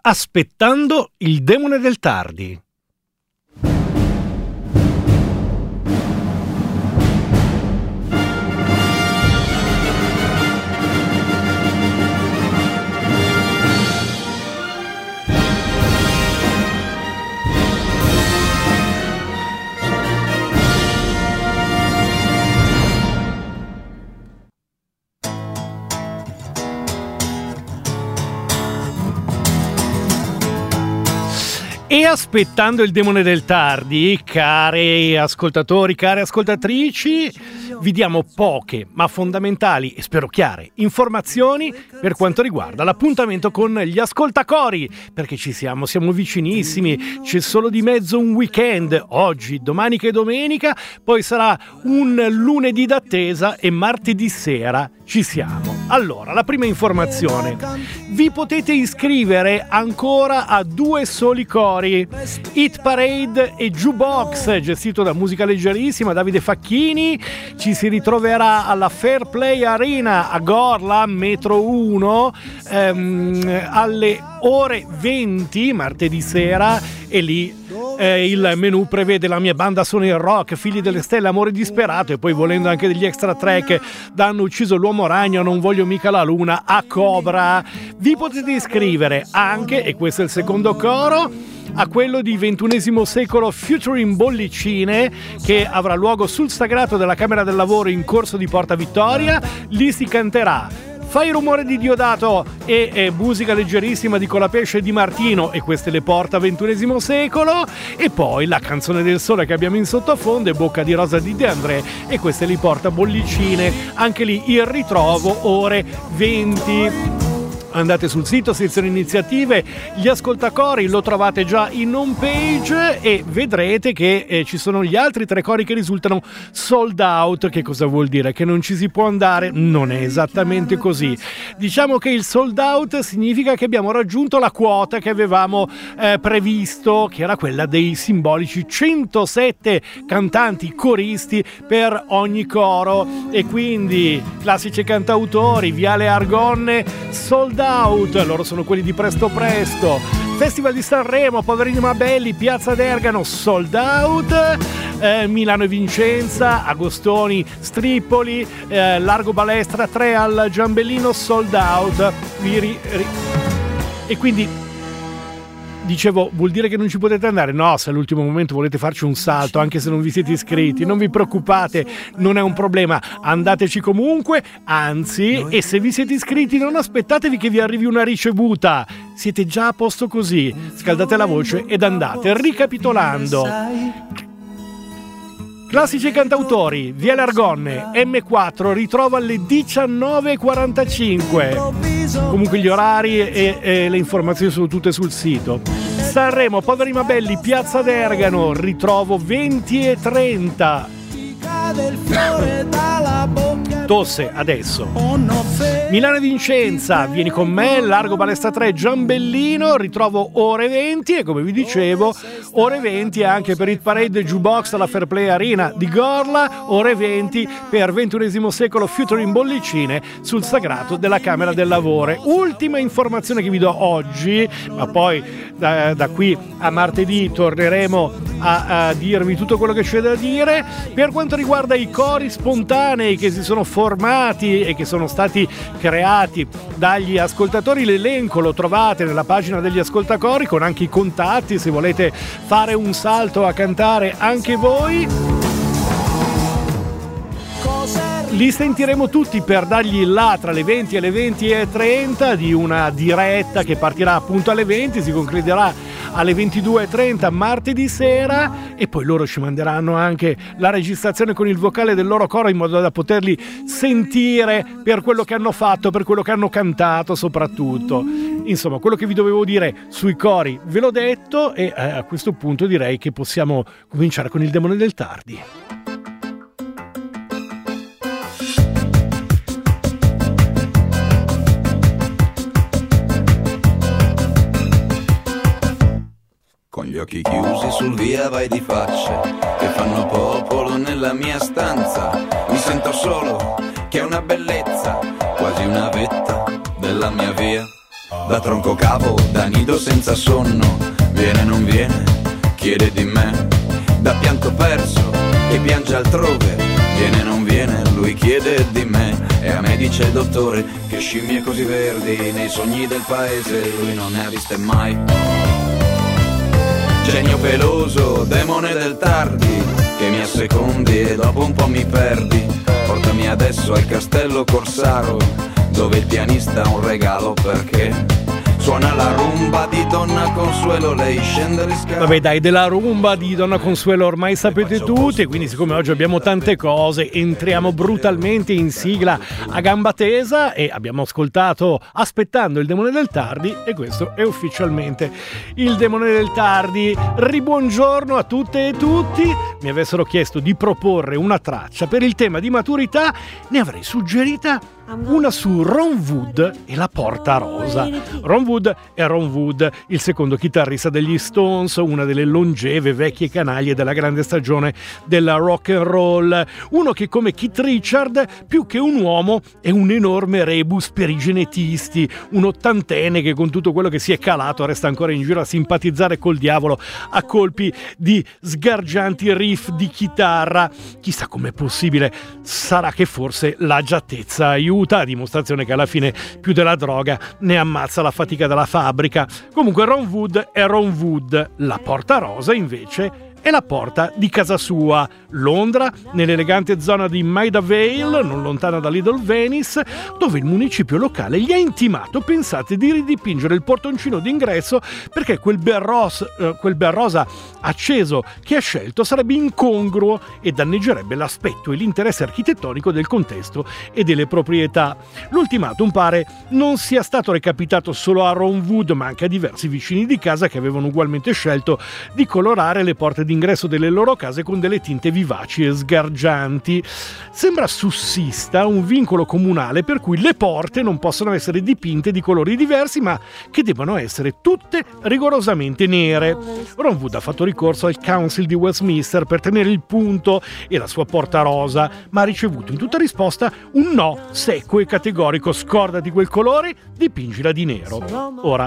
Aspettando il demone del tardi. E aspettando il demone del tardi, cari ascoltatori, care ascoltatrici, vi diamo poche ma fondamentali e spero chiare informazioni per quanto riguarda l'appuntamento con gli ascoltacori, perché siamo vicinissimi, c'è solo di mezzo un weekend, oggi, domani che è domenica, poi sarà un lunedì d'attesa e martedì sera ci siamo. Allora, la prima informazione: vi potete iscrivere ancora a 2 soli cori, Hit Parade e Jukebox, gestito da Musica Leggerissima, Davide Facchini. Ci si ritroverà alla Fair Play Arena a Gorla, metro 1, alle ore 20 martedì sera, e lì il menù prevede La mia banda suona il rock, Figli delle stelle, Amore disperato, e poi volendo anche degli extra track da Hanno ucciso l'uomo ragno, Non voglio mica la luna, a Cobra. Vi potete iscrivere anche, e questo è il secondo coro, a quello di XXI secolo Featuring Bollicine, che avrà luogo sul Sagrato della Camera del Lavoro in Corso di Porta Vittoria. Lì si canterà Fai rumore di Diodato e Musica Leggerissima di Colapesce e Di Martino, e queste le porta XXI secolo, e poi La canzone del sole che abbiamo in sottofondo è Bocca di rosa di De André, e queste li porta Bollicine, anche lì il ritrovo ore 20. Andate sul sito, sezione iniziative, gli ascoltacori, lo trovate già in home page, e vedrete che ci sono gli altri 3 cori che risultano sold out. Che cosa vuol dire? Che non ci si può andare? Non è esattamente così. Diciamo che il sold out significa che abbiamo raggiunto la quota che avevamo previsto, che era quella dei simbolici 107 cantanti coristi per ogni coro, e quindi classici cantautori, Viale Argonne, sold out, loro sono quelli di Presto Presto. Festival di Sanremo, Poverini ma belli, Piazza d'Ergano, sold out. Milano e Vicenza, Agostoni, Stripoli, Largo Balestra 3 al Giambellino, sold out. E quindi dicevo, vuol dire che non ci potete andare? No, se all'ultimo momento volete farci un salto, anche se non vi siete iscritti, non vi preoccupate, non è un problema, andateci comunque, anzi, e se vi siete iscritti non aspettatevi che vi arrivi una ricevuta, siete già a posto così, scaldate la voce ed andate. Ricapitolando: classici cantautori, Viale Argonne, M4, ritrova alle 19:45. Comunque gli orari e le informazioni sono tutte sul sito. Sanremo, Poveri ma belli, Piazza d'Ergano, ritrovo 20:30. Tosse adesso. Milano e Vicenza, Vieni con me, Largo Balestra 3, Giambellino, ritrovo ore 20, e come vi dicevo ore 20 anche per Hit Parade Jukebox alla Fair Play Arena di Gorla, ore 20 per XXI secolo Featuring Bollicine sul Sagrato della Camera del Lavoro. Ultima informazione che vi do oggi, ma poi da qui a martedì torneremo a dirvi tutto quello che c'è da dire. Per quanto riguarda i cori spontanei che si sono formati e che sono stati creati dagli ascoltatori, l'elenco lo trovate nella pagina degli ascoltacori, con anche i contatti se volete fare un salto a cantare anche voi. Li sentiremo tutti per dargli là tra le 20 e le 20:30 di una diretta che partirà appunto alle 20, si concluderà alle 22:30 martedì sera, e poi loro ci manderanno anche la registrazione con il vocale del loro coro, in modo da poterli sentire per quello che hanno fatto, per quello che hanno cantato soprattutto. Insomma, quello che vi dovevo dire sui cori ve l'ho detto, e a questo punto direi che possiamo cominciare con il demone del tardi. Con gli occhi chiusi sul via vai di facce che fanno popolo nella mia stanza. Mi sento solo, che è una bellezza, quasi una vetta della mia via. Da tronco cavo, da nido senza sonno, viene non viene, chiede di me. Da pianto perso e piange altrove, viene non viene, lui chiede di me. E a me dice il dottore che scimmie così verdi nei sogni del paese lui non ne ha viste mai. Genio peloso, demone del tardi, che mi assecondi e dopo un po' mi perdi. Portami adesso al castello Corsaro, dove il pianista ha un regalo perché suona la rumba di Donna Consuelo, lei scende le scale. Vabbè dai, della rumba di Donna Consuelo ormai sapete tutti, quindi siccome oggi abbiamo tante cose entriamo brutalmente in sigla a gamba tesa e abbiamo ascoltato Aspettando il demone del tardi e questo è ufficialmente il demone del tardi. Ribuongiorno a tutte e tutti. Mi avessero chiesto di proporre una traccia per il tema di maturità, ne avrei suggerita una su Ron Wood e la Porta Rosa. Ron Wood è Ron Wood, il secondo chitarrista degli Stones, una delle longeve vecchie canaglie della grande stagione della rock and roll, uno che come Keith Richard più che un uomo è un enorme rebus per i genetisti, un ottantenne che con tutto quello che si è calato resta ancora in giro a simpatizzare col diavolo a colpi di sgargianti riff di chitarra. Chissà com'è possibile, sarà che forse l'agiatezza aiuta, a dimostrazione che alla fine più della droga ne ammazza la fatica della fabbrica. Comunque Ron Wood è Ron Wood, la Porta Rosa invece è la porta di casa sua, Londra, nell'elegante zona di Maida Vale, non lontana da Little Venice, dove il municipio locale gli ha intimato, pensate, di ridipingere il portoncino d'ingresso perché quel bel rosa acceso che ha scelto sarebbe incongruo e danneggerebbe l'aspetto e l'interesse architettonico del contesto e delle proprietà. L'ultimatum pare non sia stato recapitato solo a Ron Wood, ma anche a diversi vicini di casa che avevano ugualmente scelto di colorare le porte d'ingresso delle loro case con delle tinte vivaci e sgargianti. Sembra sussista un vincolo comunale per cui le porte non possono essere dipinte di colori diversi, ma che debbano essere tutte rigorosamente nere. Ron Wood ha fatto ricorso al Council di Westminster per tenere il punto e la sua Porta Rosa, ma ha ricevuto in tutta risposta un no secco e categorico: scordati quel colore, dipingila di nero. Ora,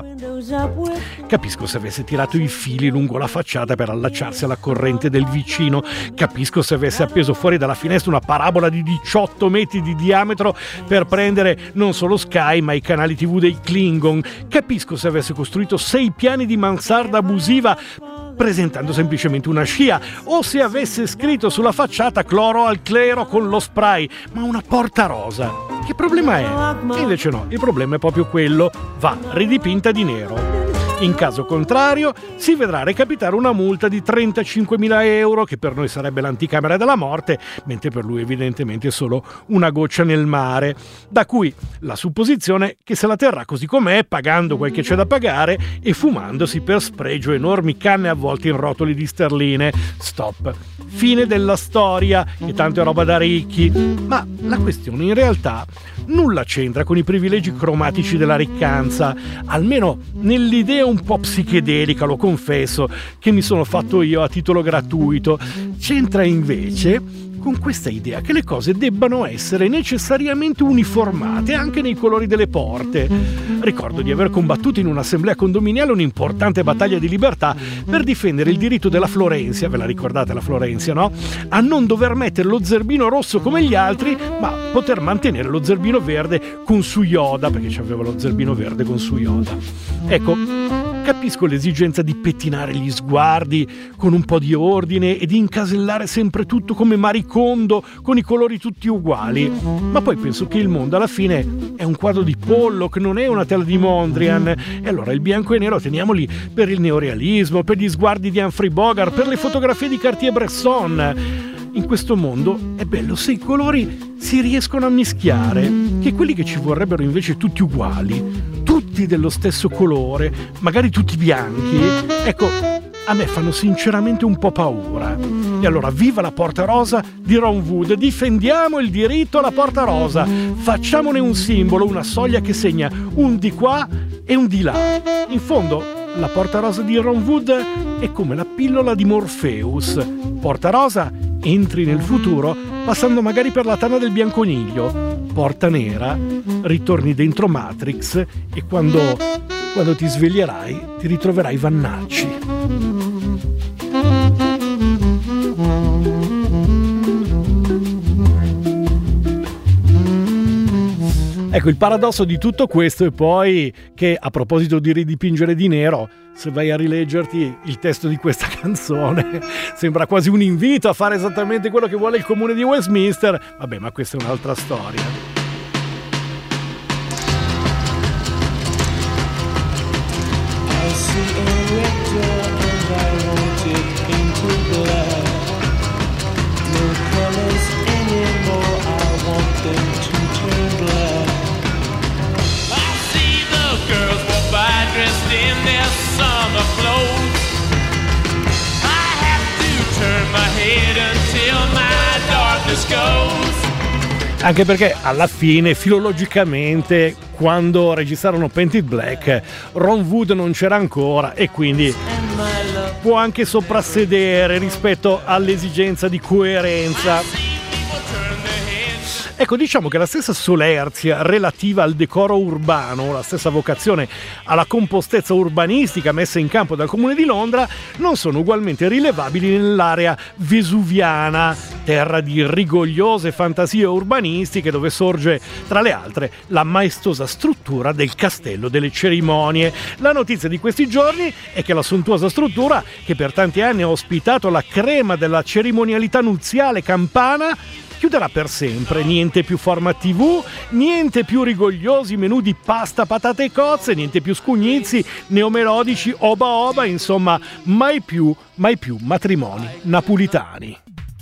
capisco se avesse tirato i fili lungo la facciata per allacciarsi alla corrente del vicino, capisco se avesse appeso fuori dalla finestra una parabola di 18 metri di diametro per prendere non solo Sky ma i canali TV dei Klingon, capisco se avesse costruito 6 piani di mansarda abusiva presentando semplicemente una scia, o se avesse scritto sulla facciata cloro al clero con lo spray, ma una Porta Rosa, che problema è? E invece no, il problema è proprio quello, va ridipinta di nero. In caso contrario si vedrà recapitare una multa di 35.000 euro, che per noi sarebbe l'anticamera della morte, mentre per lui evidentemente è solo una goccia nel mare, da cui la supposizione che se la terrà così com'è, pagando quel che c'è da pagare e fumandosi per spregio enormi canne avvolte in rotoli di sterline. Stop. Fine della storia, che tanto è roba da ricchi. Ma la questione in realtà nulla c'entra con i privilegi cromatici della riccanza, almeno nell'idea un po' psichedelica, lo confesso, che mi sono fatto io a titolo gratuito. C'entra invece con questa idea che le cose debbano essere necessariamente uniformate anche nei colori delle porte. Ricordo di aver combattuto in un'assemblea condominiale un'importante battaglia di libertà per difendere il diritto della Florenzia, ve la ricordate la Florenzia, no? A non dover mettere lo zerbino rosso come gli altri, ma poter mantenere lo zerbino verde con su Yoda, perché c'aveva lo zerbino verde con su Yoda. Ecco, capisco l'esigenza di pettinare gli sguardi con un po' di ordine e di incasellare sempre tutto come Maricondo, con i colori tutti uguali, ma poi penso che il mondo alla fine è un quadro di Pollock, non è una tela di Mondrian, e allora il bianco e nero teniamoli per il neorealismo, per gli sguardi di Humphrey Bogart, per le fotografie di Cartier-Bresson. In questo mondo è bello se i colori si riescono a mischiare, che quelli che ci vorrebbero invece tutti uguali, tutti dello stesso colore, magari tutti bianchi, ecco, a me fanno sinceramente un po' paura. E allora viva la Porta Rosa di Ron Wood, difendiamo il diritto alla Porta Rosa, facciamone un simbolo, una soglia che segna un di qua e un di là. In fondo la Porta Rosa di Ron Wood è come la pillola di Morpheus. Porta Rosa, entri nel futuro passando magari per la tana del bianconiglio. porta nera, ritorni dentro Matrix e quando ti sveglierai ti ritroverai Vannacci. Ecco, il paradosso di tutto questo è poi che, a proposito di ridipingere di nero, se vai a rileggerti il testo di questa canzone sembra quasi un invito a fare esattamente quello che vuole il comune di Westminster. Vabbè, ma questa è un'altra storia. Anche perché alla fine, filologicamente, quando registrarono Painted Black, Ron Wood non c'era ancora e quindi può anche soprassedere rispetto all'esigenza di coerenza. Ecco, diciamo che la stessa solerzia relativa al decoro urbano, la stessa vocazione alla compostezza urbanistica messa in campo dal Comune di Londra non sono ugualmente rilevabili nell'area vesuviana, terra di rigogliose fantasie urbanistiche dove sorge, tra le altre, la maestosa struttura del Castello delle Cerimonie. La notizia di questi giorni è che la sontuosa struttura, che per tanti anni ha ospitato la crema della cerimonialità nuziale campana, chiuderà per sempre. Niente più format TV, niente più rigogliosi menù di pasta, patate e cozze, niente più scugnizi neomelodici oba oba, insomma mai più matrimoni napolitani.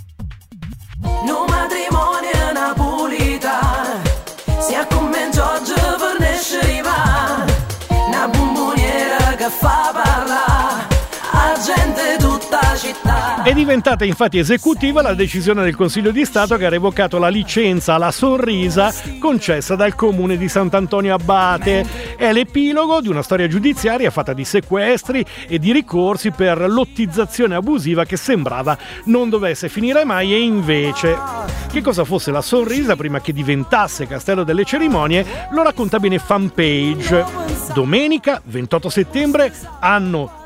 No matrimonio napolitano, si accominciò a fornisce va, una bomboniera che fa parlare a gente tutta città. È diventata infatti esecutiva la decisione del Consiglio di Stato che ha revocato la licenza alla Sonrisa concessa dal comune di Sant'Antonio Abate. È l'epilogo di una storia giudiziaria fatta di sequestri e di ricorsi per lottizzazione abusiva che sembrava non dovesse finire mai, e invece che cosa fosse la Sonrisa prima che diventasse Castello delle Cerimonie lo racconta bene Fanpage. Domenica 28 settembre anno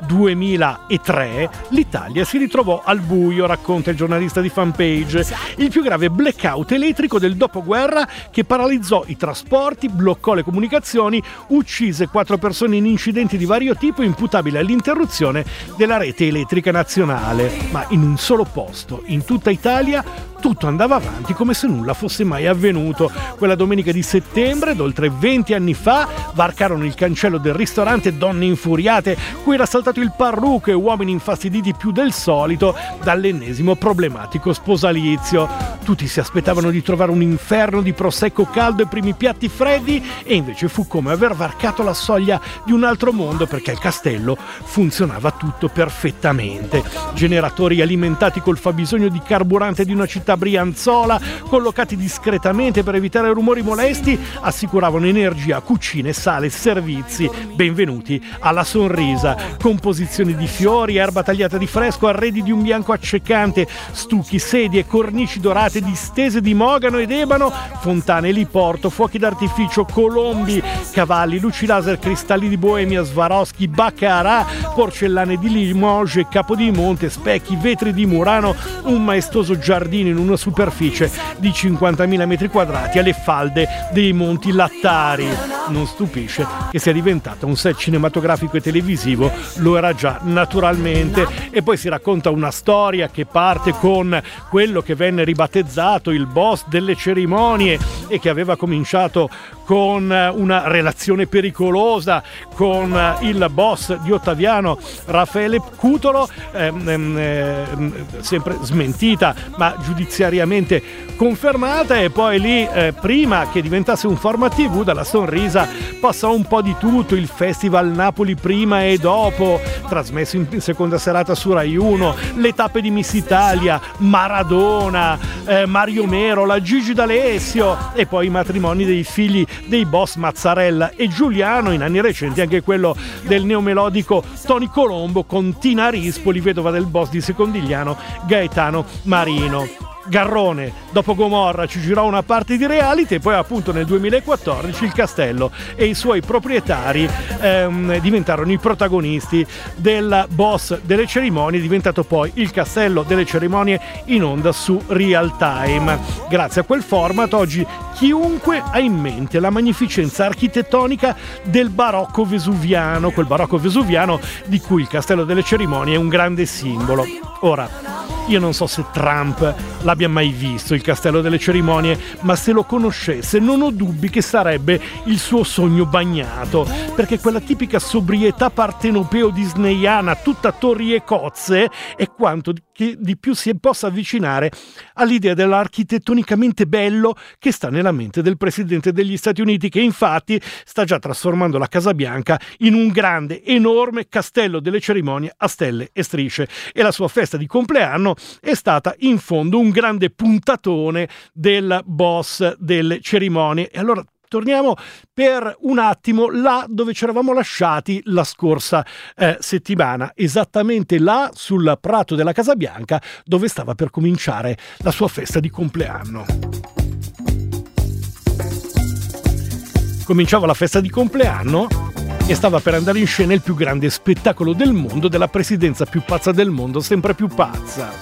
2003 l'Italia si ritrovò al buio, racconta il giornalista di Fanpage, il più grave blackout elettrico del dopoguerra che paralizzò i trasporti, bloccò le comunicazioni, uccise 4 persone in incidenti di vario tipo imputabili all'interruzione della rete elettrica nazionale. Ma in un solo posto, in tutta Italia, tutto andava avanti come se nulla fosse mai avvenuto. Quella domenica di settembre, d'oltre 20 anni fa, varcarono il cancello del ristorante donne infuriate, cui era saltato il parrucco, e uomini infastiditi più del solito dall'ennesimo problematico sposalizio. Tutti si aspettavano di trovare un inferno di prosecco caldo e primi piatti freddi, e invece fu come aver varcato la soglia di un altro mondo, perché al castello funzionava tutto perfettamente. Generatori alimentati col fabbisogno di carburante di una città brianzola, collocati discretamente per evitare rumori molesti, assicuravano energia, cucine, sale, servizi. Benvenuti alla Sonrisa. Composizioni di fiori, erba tagliata di fresco, arredi di un bianco accecante, stucchi, sedie, cornici dorate distese di mogano ed ebano, fontane, eliporto, fuochi d'artificio, colombi, cavalli, luci laser, cristalli di Boemia, Swarovski, Baccarat, porcellane di Limoges, Capodimonte, specchi, vetri di Murano, un maestoso giardino in una superficie di 50.000 metri quadrati alle falde dei Monti Lattari. Non stupisce che sia diventata un set cinematografico e televisivo, lo era già naturalmente. E poi si racconta una storia che parte con quello che venne ribattezzato il boss delle cerimonie e che aveva cominciato con una relazione pericolosa con il boss di Ottaviano, Raffaele Cutolo, sempre smentita ma giudiziariamente confermata. E poi lì, prima che diventasse un format TV, dalla Sonrisa passò un po' di tutto: il Festival Napoli prima e dopo, trasmesso in seconda serata su Rai 1, le tappe di Miss Italia, Maradona, Mario Merola, Gigi D'Alessio, e poi i matrimoni dei figli dei boss Mazzarella e Giuliano, in anni recenti anche quello del neomelodico Tony Colombo con Tina Rispoli, vedova del boss di Secondigliano Gaetano Marino. Garrone, dopo Gomorra ci girò una parte di reality e poi appunto nel 2014 il castello e i suoi proprietari diventarono i protagonisti del Boss delle cerimonie, diventato poi il castello delle cerimonie in onda su Real Time. Grazie a quel format oggi chiunque ha in mente la magnificenza architettonica del barocco vesuviano, quel barocco vesuviano di cui il castello delle cerimonie è un grande simbolo. Ora, io non so se Trump l'abbia mai visto il castello delle cerimonie, ma se lo conoscesse non ho dubbi che sarebbe il suo sogno bagnato, perché quella tipica sobrietà partenopeo-disneyana, tutta torri e cozze, è quanto che di più si possa avvicinare all'idea dell'architettonicamente bello che sta nella mente del presidente degli Stati Uniti, che infatti sta già trasformando la Casa Bianca in un grande, enorme castello delle cerimonie a stelle e strisce, e la sua festa di compleanno è stata in fondo un grande puntatone del Boss delle cerimonie. E allora torniamo per un attimo là dove ci eravamo lasciati la scorsa settimana, esattamente là sul prato della Casa Bianca dove stava per cominciare la sua festa di compleanno. Cominciava la festa di compleanno e stava per andare in scena il più grande spettacolo del mondo, della presidenza più pazza del mondo, sempre più pazza.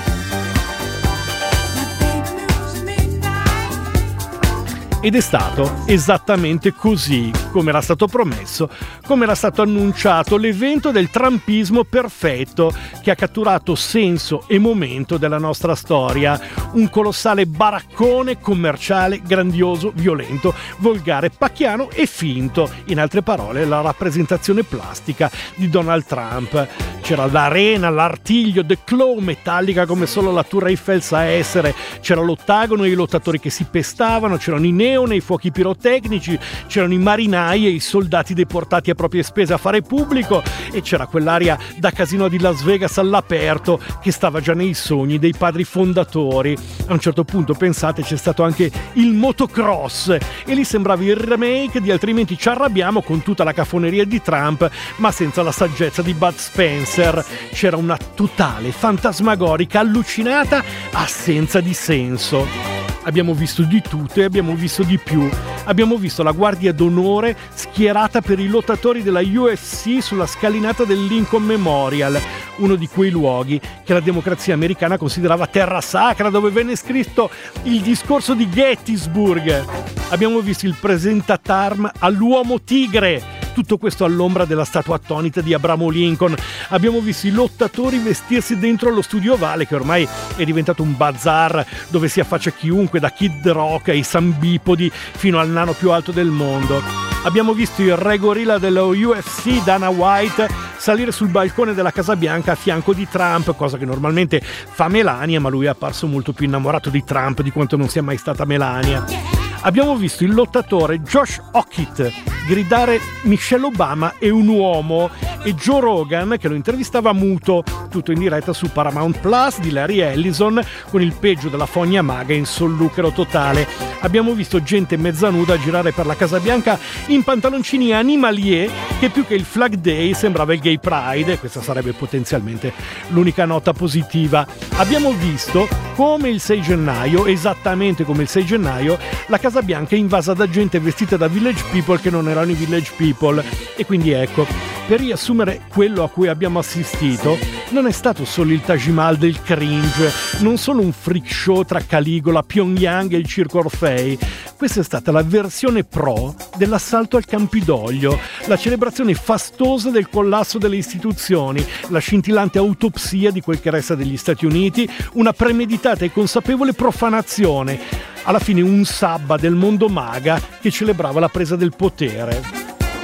Ed è stato esattamente così, come era stato promesso, come era stato annunciato, l'evento del trumpismo perfetto che ha catturato senso e momento della nostra storia. Un colossale baraccone commerciale, grandioso, violento, volgare, pacchiano e finto. In altre parole, la rappresentazione plastica di Donald Trump. C'era l'arena, l'artiglio, the claw metallica come solo la Tour Eiffel sa essere, c'era l'ottagono e i lottatori che si pestavano, c'erano i neoni, i fuochi pirotecnici, c'erano i marinai e i soldati deportati a proprie spese a fare pubblico, e c'era quell'aria da casino di Las Vegas all'aperto che stava già nei sogni dei padri fondatori. A un certo punto, pensate, c'è stato anche il motocross e lì sembrava il remake di Altrimenti ci arrabbiamo, con tutta la cafoneria di Trump ma senza la saggezza di Bud Spencer. C'era una totale, fantasmagorica, allucinata assenza di senso. Abbiamo visto di tutto e abbiamo visto di più. Abbiamo visto la guardia d'onore schierata per i lottatori della UFC sulla scalinata del Lincoln Memorial, uno di quei luoghi che la democrazia americana considerava terra sacra, dove venne scritto il discorso di Gettysburg. Abbiamo visto il presentatarm all'uomo tigre, tutto questo all'ombra della statua attonita di Abramo Lincoln. Abbiamo visto i lottatori vestirsi dentro lo studio ovale, che ormai è diventato un bazar dove si affaccia chiunque, da Kid Rock ai sambipodi fino al nano più alto del mondo. Abbiamo visto il re gorilla dello UFC, Dana White, salire sul balcone della Casa Bianca a fianco di Trump, cosa che normalmente fa Melania, ma lui è apparso molto più innamorato di Trump di quanto non sia mai stata Melania. Abbiamo visto il lottatore Josh Hockett gridare Michelle Obama è un uomo, e Joe Rogan che lo intervistava muto, tutto in diretta su Paramount Plus di Larry Ellison, con il peggio della fogna maga in solluchero totale. Abbiamo visto gente mezza nuda girare per la Casa Bianca in pantaloncini animalier, che più che il Flag Day sembrava il Gay Pride, e questa sarebbe potenzialmente l'unica nota positiva. Abbiamo visto come il 6 gennaio, esattamente come il 6 gennaio, la Casa Bianca è invasa da gente vestita da village people che non erano i village people. E quindi ecco, per riassumere quello a cui abbiamo assistito, non è stato solo il Taj Mahal del cringe, non solo un freak show tra Caligola, Pyongyang e il Circo Orfei. Questa è stata la versione pro dell'assalto al Campidoglio, la celebrazione fastosa del collasso delle istituzioni, la scintillante autopsia di quel che resta degli Stati Uniti, una premeditata e consapevole profanazione, alla fine un sabba del mondo maga che celebrava la presa del potere.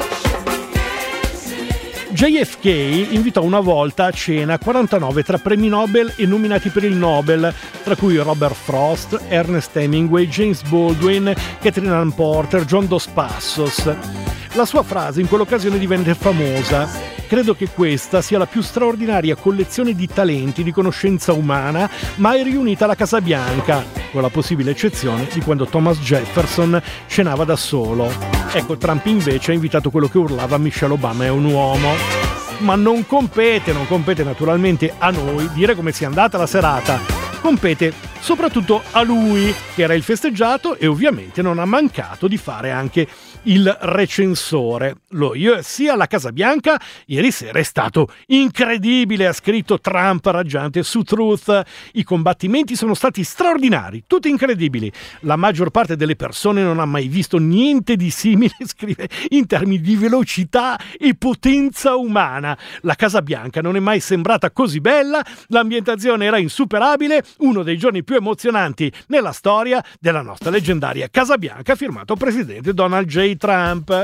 JFK invitò una volta a cena 49 tra premi Nobel e nominati per il Nobel, tra cui Robert Frost, Ernest Hemingway, James Baldwin, Catherine Ann Porter, John Dos Passos. La sua frase in quell'occasione divenne famosa: credo che questa sia la più straordinaria collezione di talenti, di conoscenza umana mai riunita alla Casa Bianca, con la possibile eccezione di quando Thomas Jefferson cenava da solo. Ecco, Trump invece ha invitato quello che urlava Michelle Obama è un uomo. Ma non compete naturalmente a noi dire come sia andata la serata. compete soprattutto a lui, che era il festeggiato e ovviamente non ha mancato di fare anche il recensore. Lo UFC alla Casa Bianca ieri sera è stato incredibile, ha scritto Trump raggiante su Truth. I combattimenti sono stati straordinari, tutti incredibili. La maggior parte delle persone non ha mai visto niente di simile, scrive, in termini di velocità e potenza umana. La Casa Bianca non è mai sembrata così bella, l'ambientazione era insuperabile, uno dei giorni più emozionanti nella storia della nostra leggendaria Casa Bianca, firmato presidente Donald J. Trump.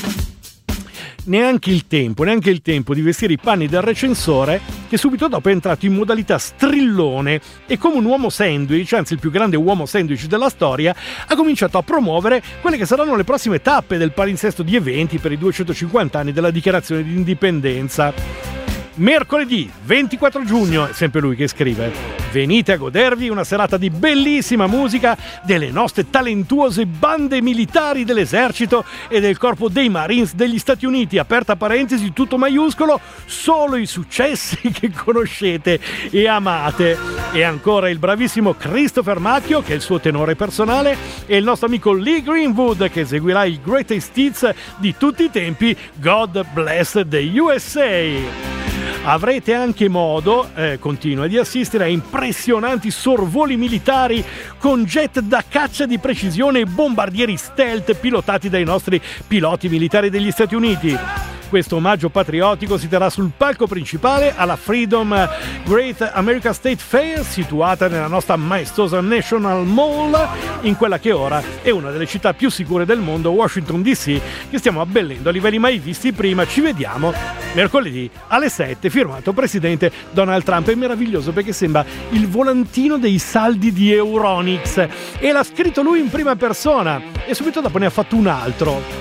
Neanche il tempo di vestire i panni del recensore, che subito dopo è entrato in modalità strillone e come un uomo sandwich, anzi il più grande uomo sandwich della storia, ha cominciato a promuovere quelle che saranno le prossime tappe del palinsesto di eventi per i 250 anni della dichiarazione di indipendenza. Mercoledì 24 giugno, è sempre lui che scrive, venite a godervi una serata di bellissima musica delle nostre talentuose bande militari dell'esercito e del corpo dei Marines degli Stati Uniti, aperta parentesi, tutto maiuscolo, solo i successi che conoscete e amate. E ancora il bravissimo Christopher Macchio, che è il suo tenore personale, e il nostro amico Lee Greenwood, che eseguirà il greatest hits di tutti i tempi, God Bless the USA. Avrete anche modo, continua, di assistere a impressionanti sorvoli militari con jet da caccia di precisione e bombardieri stealth pilotati dai nostri piloti militari degli Stati Uniti. Questo omaggio patriottico si terrà sul palco principale alla Freedom Great America State Fair, situata nella nostra maestosa National Mall, in quella che ora è una delle città più sicure del mondo, Washington DC, che stiamo abbellendo a livelli mai visti prima. Ci vediamo mercoledì alle 7, firmato presidente Donald Trump. È meraviglioso perché sembra il volantino dei saldi di Euronics, e l'ha scritto lui in prima persona e subito dopo ne ha fatto un altro.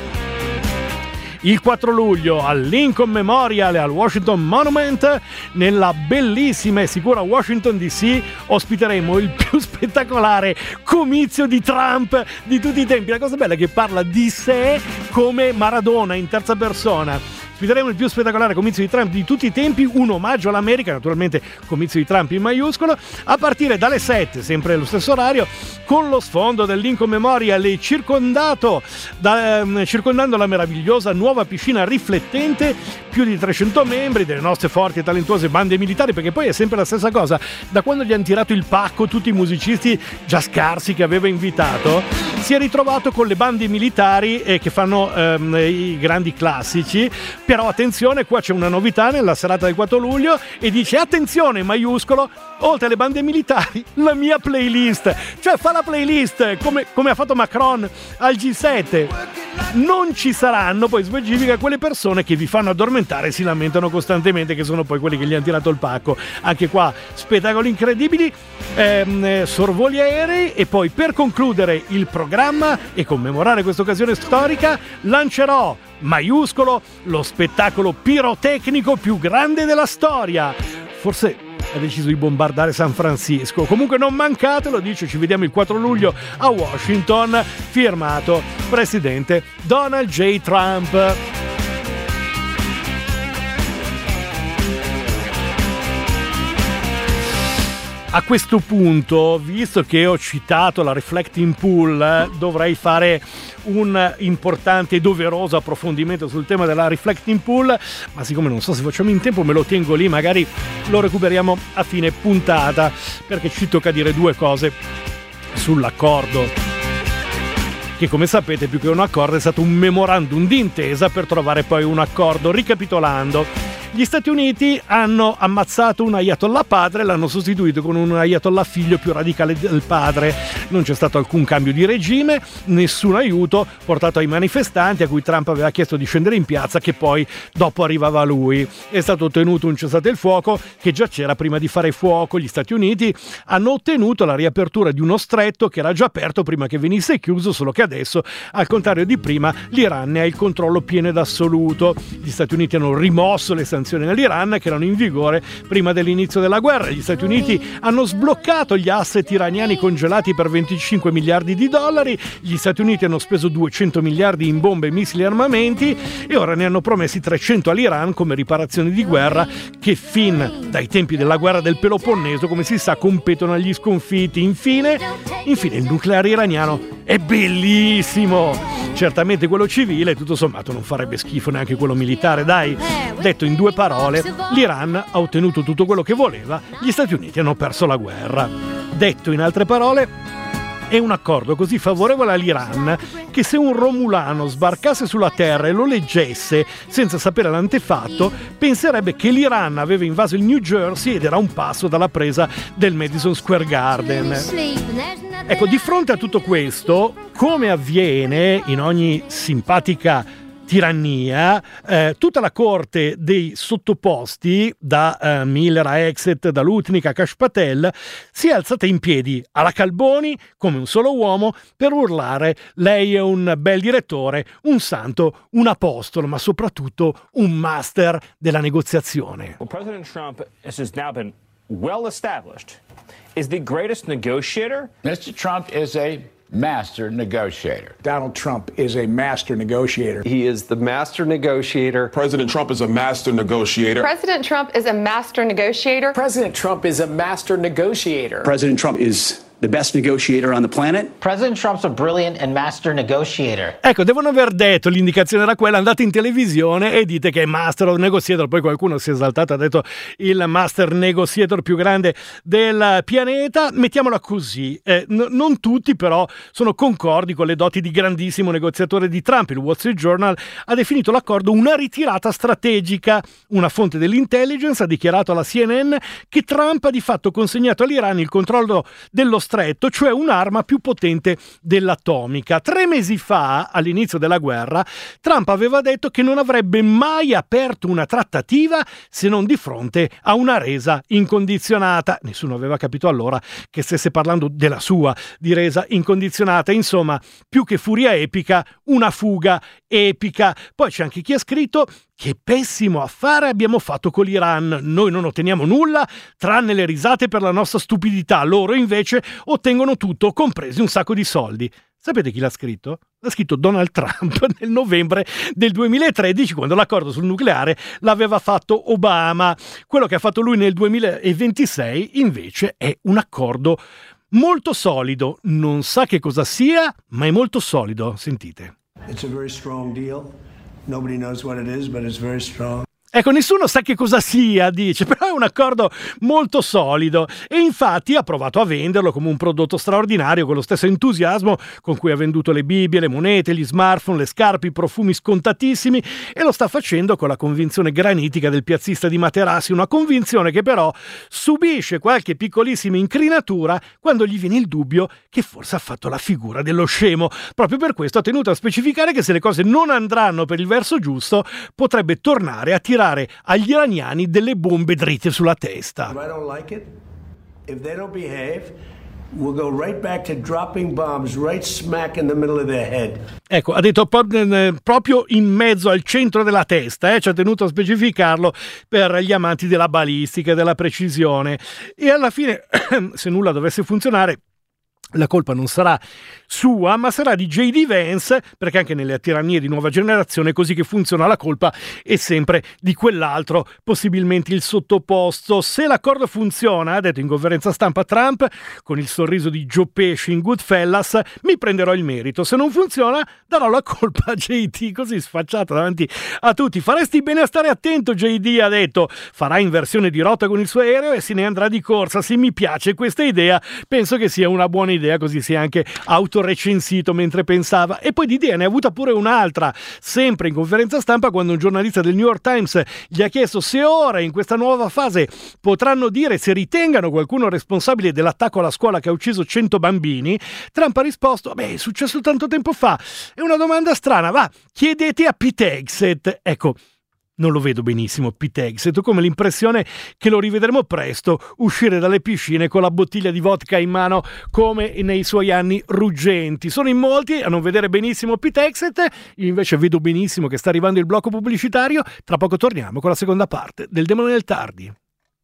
Il 4 luglio al Lincoln Memorial e al Washington Monument, nella bellissima e sicura Washington DC, ospiteremo il più spettacolare comizio di Trump di tutti i tempi. La cosa bella è che parla di sé come Maradona in terza persona. Ospiteremo il più spettacolare comizio di Trump di tutti i tempi, un omaggio all'America, naturalmente comizio di Trump in maiuscolo, a partire dalle 7, sempre allo stesso orario, con lo sfondo del Lincoln Memorial e circondando la meravigliosa nuova piscina riflettente, più di 300 membri delle nostre forti e talentuose bande militari, perché poi è sempre la stessa cosa. Da quando gli hanno tirato il pacco tutti i musicisti già scarsi che aveva invitato, si è ritrovato con le bande militari che fanno i grandi classici. Però attenzione, qua c'è una novità nella serata del 4 luglio e dice attenzione, maiuscolo, oltre alle bande militari, la mia playlist. Cioè fa la playlist come ha fatto Macron al G7. Non ci saranno, poi specifica, quelle persone che vi fanno addormentare e si lamentano costantemente, che sono poi quelli che gli hanno tirato il pacco. Anche qua spettacoli incredibili, sorvoli aerei, e poi per concludere il programma e commemorare questa occasione storica lancerò maiuscolo lo spettacolo pirotecnico più grande della storia. Forse ha deciso di bombardare San Francisco. Comunque non mancatelo, dice, ci vediamo il 4 luglio a Washington, firmato presidente Donald J. Trump. A questo punto, visto che ho citato la Reflecting Pool, dovrei fare un importante e doveroso approfondimento sul tema della Reflecting Pool, ma siccome non so se facciamo in tempo me lo tengo lì, magari lo recuperiamo a fine puntata, perché ci tocca dire due cose sull'accordo, che come sapete più che un accordo è stato un memorandum d'intesa per trovare poi un accordo. Ricapitolando, gli Stati Uniti hanno ammazzato un ayatollah padre e l'hanno sostituito con un ayatollah figlio più radicale del padre. Non c'è stato alcun cambio di regime, nessun aiuto portato ai manifestanti a cui Trump aveva chiesto di scendere in piazza, che poi dopo arrivava lui. È stato ottenuto un cessate il fuoco che già c'era prima di fare fuoco. Gli Stati Uniti hanno ottenuto la riapertura di uno stretto che era già aperto prima che venisse chiuso, solo che adesso, al contrario di prima, l'Iran ne ha il controllo pieno ed assoluto. Gli Stati Uniti hanno rimosso le sanzioni sanzioni all'Iran che erano in vigore prima dell'inizio della guerra. Gli Stati Uniti hanno sbloccato gli asset iraniani congelati per 25 miliardi di dollari, gli Stati Uniti hanno speso 200 miliardi in bombe, missili e armamenti e ora ne hanno promessi 300 all'Iran come riparazioni di guerra che fin dai tempi della guerra del Peloponneso, come si sa, competono agli sconfitti. Infine il nucleare iraniano è bellissimo. Certamente quello civile, tutto sommato, non farebbe schifo neanche quello militare, dai. Detto in due parole, l'Iran ha ottenuto tutto quello che voleva, gli Stati Uniti hanno perso la guerra. Detto in altre parole, è un accordo così favorevole all'Iran che se un romulano sbarcasse sulla Terra e lo leggesse senza sapere l'antefatto, penserebbe che l'Iran aveva invaso il New Jersey ed era a un passo dalla presa del Madison Square Garden. Ecco, di fronte a tutto questo, come avviene in ogni simpatica tirannia, tutta la corte dei sottoposti, da Miller a Exet, da Lutnick a Kash Patel, si è alzata in piedi alla Calboni come un solo uomo per urlare: lei è un bel direttore, un santo, un apostolo, ma soprattutto un master della negoziazione. Well, President Trump, as has now been well established, is the greatest negotiator. Mr. Trump is a master negotiator. Donald Trump is a master negotiator. He is the master negotiator. President Trump is a master negotiator. President Trump is a master negotiator. President Trump is a master negotiator. President Trump is the best negotiator on the planet. President Trump's a brilliant and master negotiator. Ecco, devono aver detto, l'indicazione era quella: andate in televisione e dite che è master of negotiator. Poi qualcuno si è esaltato, ha detto il master negotiator più grande del pianeta. Mettiamola così, non tutti però sono concordi con le doti di grandissimo negoziatore di Trump. Il Wall Street Journal ha definito l'accordo una ritirata strategica. Una fonte dell'intelligence ha dichiarato alla CNN che Trump ha di fatto consegnato all'Iran il controllo dello stretto, cioè un'arma più potente dell'atomica. 3 mesi fa, all'inizio della guerra, Trump aveva detto che non avrebbe mai aperto una trattativa se non di fronte a una resa incondizionata. Nessuno aveva capito allora che stesse parlando della sua di resa incondizionata. Insomma, più che furia epica, una fuga epica. Poi c'è anche chi ha scritto: che pessimo affare abbiamo fatto con l'Iran, noi non otteniamo nulla tranne le risate per la nostra stupidità, loro invece ottengono tutto, compresi un sacco di soldi. Sapete chi l'ha scritto? L'ha scritto Donald Trump nel novembre del 2013, quando l'accordo sul nucleare l'aveva fatto Obama. Quello che ha fatto lui nel 2026 invece è un accordo molto solido, non sa che cosa sia, ma è molto solido. Sentite. It's a very strong deal. Nobody knows what it is, but it's very strong. Ecco, nessuno sa che cosa sia, dice, però è un accordo molto solido e infatti ha provato a venderlo come un prodotto straordinario con lo stesso entusiasmo con cui ha venduto le Bibbie, le monete, gli smartphone, le scarpe, i profumi scontatissimi, e lo sta facendo con la convinzione granitica del piazzista di Materassi, una convinzione che però subisce qualche piccolissima incrinatura quando gli viene il dubbio che forse ha fatto la figura dello scemo. Proprio per questo ha tenuto a specificare che se le cose non andranno per il verso giusto potrebbe tornare a tirare agli iraniani delle bombe dritte sulla testa. If I don't like it, if they don't behave, we'll go right back to dropping bombs right smack in the middle of their head. Ecco, ha detto proprio in mezzo al centro della testa, ci ha tenuto a specificarlo per gli amanti della balistica e della precisione. E alla fine, se nulla dovesse funzionare, la colpa non sarà sua, ma sarà di J.D. Vance, perché anche nelle tirannie di nuova generazione è così che funziona, la colpa è sempre di quell'altro, possibilmente il sottoposto. Se l'accordo funziona, ha detto in conferenza stampa Trump, con il sorriso di Joe Pesci in Goodfellas, mi prenderò il merito. Se non funziona, darò la colpa a J.D., così sfacciato davanti a tutti. Faresti bene a stare attento, J.D. ha detto. Farà inversione di rotta con il suo aereo e se ne andrà di corsa. Se mi piace questa idea, penso che sia una buona idea, così si è anche autorecensito mentre pensava. E poi di idea ne ha avuta pure un'altra, sempre in conferenza stampa, quando un giornalista del New York Times gli ha chiesto se ora in questa nuova fase potranno dire se ritengano qualcuno responsabile dell'attacco alla scuola che ha ucciso 100 bambini. Trump ha risposto: beh, è successo tanto tempo fa, è una domanda strana, va, chiedete a Pete Hegseth. Ecco, non lo vedo benissimo Pete Hegseth. Ho come l'impressione che lo rivedremo presto uscire dalle piscine con la bottiglia di vodka in mano come nei suoi anni ruggenti. Sono in molti a non vedere benissimo Pete Hegseth, io invece vedo benissimo che sta arrivando il blocco pubblicitario. Tra poco torniamo con la seconda parte del Demone del Tardi.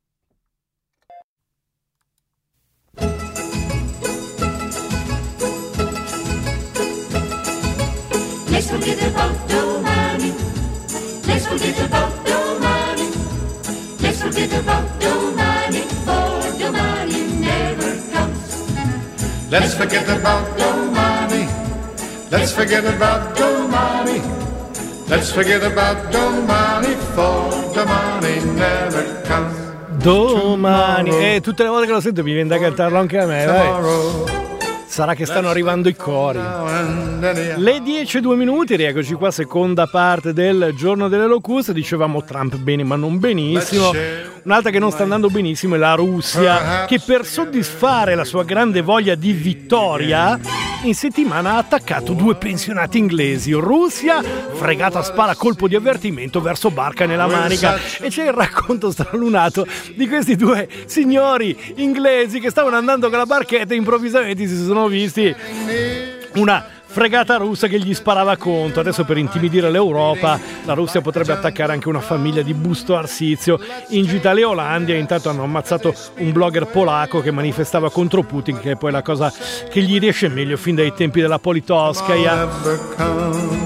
Let's forget about domani. Let's forget about domani. Let's forget about domani, for domani never comes. Let's forget about domani. Let's forget about domani. Let's forget about domani, for domani never comes. Domani, e tutte le volte che lo sento mi viene da cantarlo anche a me, vai. Sarà che stanno arrivando i cori. Le 10:02, rieccoci qua, seconda parte del Giorno delle Locuste. Dicevamo Trump bene ma non benissimo. Un'altra che non sta andando benissimo è la Russia, che per soddisfare la sua grande voglia di vittoria in settimana ha attaccato 2 pensionati inglesi. Russia, fregata a spara colpo di avvertimento verso barca nella Manica. E c'è il racconto stralunato di questi 2 signori inglesi che stavano andando con la barchetta e improvvisamente si sono visti una fregata russa che gli sparava contro. Adesso, per intimidire l'Europa, la Russia potrebbe attaccare anche una famiglia di Busto Arsizio in gita alle Olandia. Intanto hanno ammazzato un blogger polacco che manifestava contro Putin, che è poi la cosa che gli riesce meglio fin dai tempi della Politkovskaya.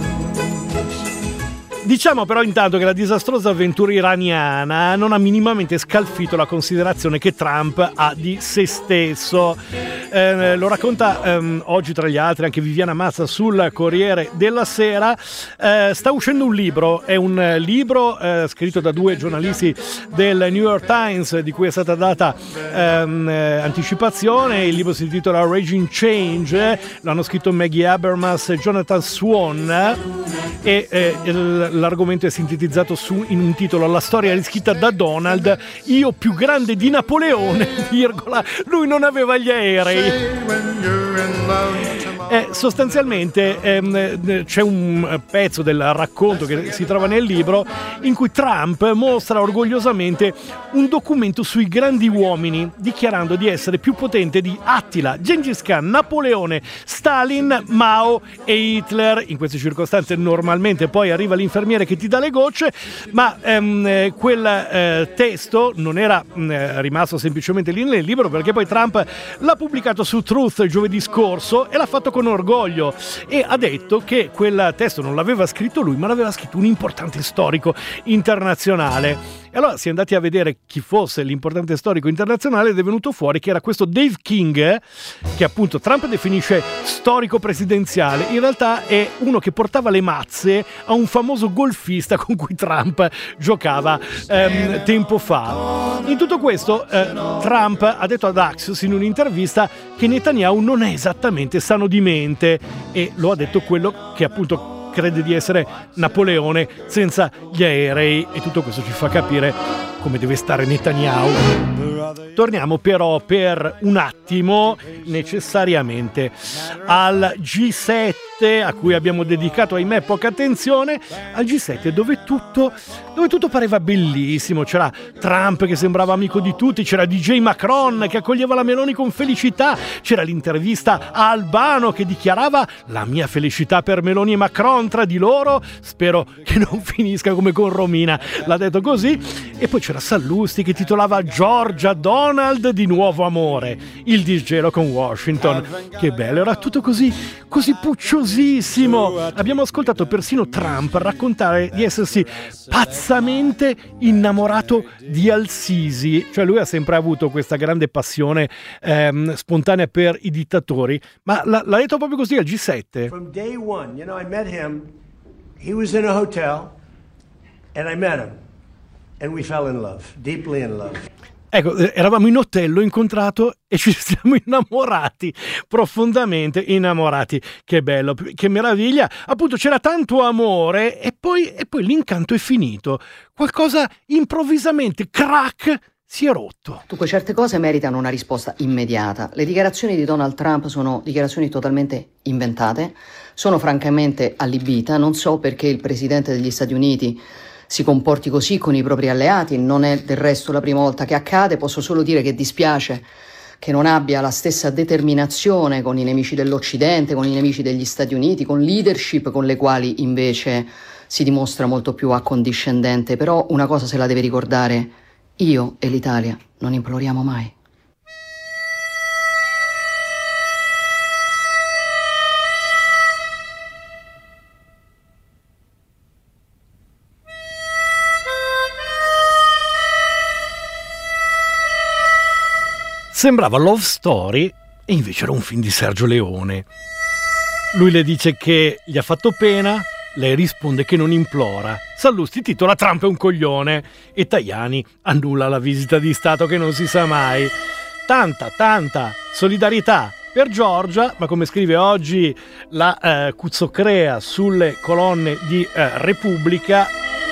Diciamo però intanto che la disastrosa avventura iraniana non ha minimamente scalfito la considerazione che Trump ha di se stesso. Lo racconta oggi tra gli altri anche Viviana Mazza sul Corriere della Sera. Sta uscendo un libro, è un libro scritto da 2 giornalisti del New York Times di cui è stata data anticipazione. Il libro si intitola Raging Change, l'hanno scritto Maggie Habermas e Jonathan Swan, e l'argomento è sintetizzato in un titolo: la storia riscritta da Donald, io più grande di Napoleone, virgola, lui non aveva gli aerei. Sostanzialmente c'è un pezzo del racconto che si trova nel libro in cui Trump mostra orgogliosamente un documento sui grandi uomini, dichiarando di essere più potente di Attila, Gengis Khan, Napoleone, Stalin, Mao e Hitler. In queste circostanze normalmente poi arriva l'infermiere che ti dà le gocce, ma quel testo non era rimasto semplicemente lì nel libro, perché poi Trump l'ha pubblicato su Truth giovedì scorso e l'ha fatto con orgoglio, e ha detto che quel testo non l'aveva scritto lui, ma l'aveva scritto un importante storico internazionale. E allora si è andati a vedere chi fosse l'importante storico internazionale ed è venuto fuori che era questo Dave King, che appunto Trump definisce storico presidenziale. In realtà è uno che portava le mazze a un famoso golfista con cui Trump giocava tempo fa. In tutto questo Trump ha detto ad Axios in un'intervista che Netanyahu non è esattamente sano di mente, e lo ha detto quello che appunto crede di essere Napoleone senza gli aerei, e tutto questo ci fa capire come deve stare Netanyahu. Torniamo però per un attimo necessariamente al G7, a cui abbiamo dedicato, ahimè, poca attenzione, al G7 dove tutto pareva bellissimo. C'era Trump che sembrava amico di tutti, c'era DJ Macron che accoglieva la Meloni con felicità, c'era l'intervista a Albano che dichiarava: la mia felicità per Meloni e Macron, tra di loro spero che non finisca come con Romina, l'ha detto così. E poi c'era Sallusti che titolava Georgia Donald di nuovo amore, il disgelo con Washington. Che bello, era tutto così pucciosissimo. Abbiamo ascoltato persino Trump raccontare di essersi pazzamente innamorato di Al-Sisi, cioè lui ha sempre avuto questa grande passione spontanea per i dittatori, ma l'ha detto proprio così al G7. From day one, you know, I met him, he was in a hotel and I met him and we fell in love, deeply in love. Ecco, eravamo in hotel, l'ho incontrato e ci siamo innamorati, profondamente innamorati. Che bello, che meraviglia. Appunto c'era tanto amore e poi l'incanto è finito. Qualcosa improvvisamente, crack, si è rotto. Dunque, certe cose meritano una risposta immediata. Le dichiarazioni di Donald Trump sono dichiarazioni totalmente inventate, sono francamente allibita. Non so perché il presidente degli Stati Uniti si comporti così con i propri alleati. Non è del resto la prima volta che accade. Posso solo dire che dispiace che non abbia la stessa determinazione con i nemici dell'Occidente, con i nemici degli Stati Uniti, con leadership con le quali invece si dimostra molto più accondiscendente. Però una cosa se la deve ricordare: io e l'Italia non imploriamo mai. Sembrava love story e invece era un film di Sergio Leone. Lui le dice che gli ha fatto pena, lei risponde che non implora. Sallusti titola Trump è un coglione e Tajani annulla la visita di Stato che non si sa mai. Tanta solidarietà per Giorgia, ma come scrive oggi la Cuzzocrea sulle colonne di Repubblica,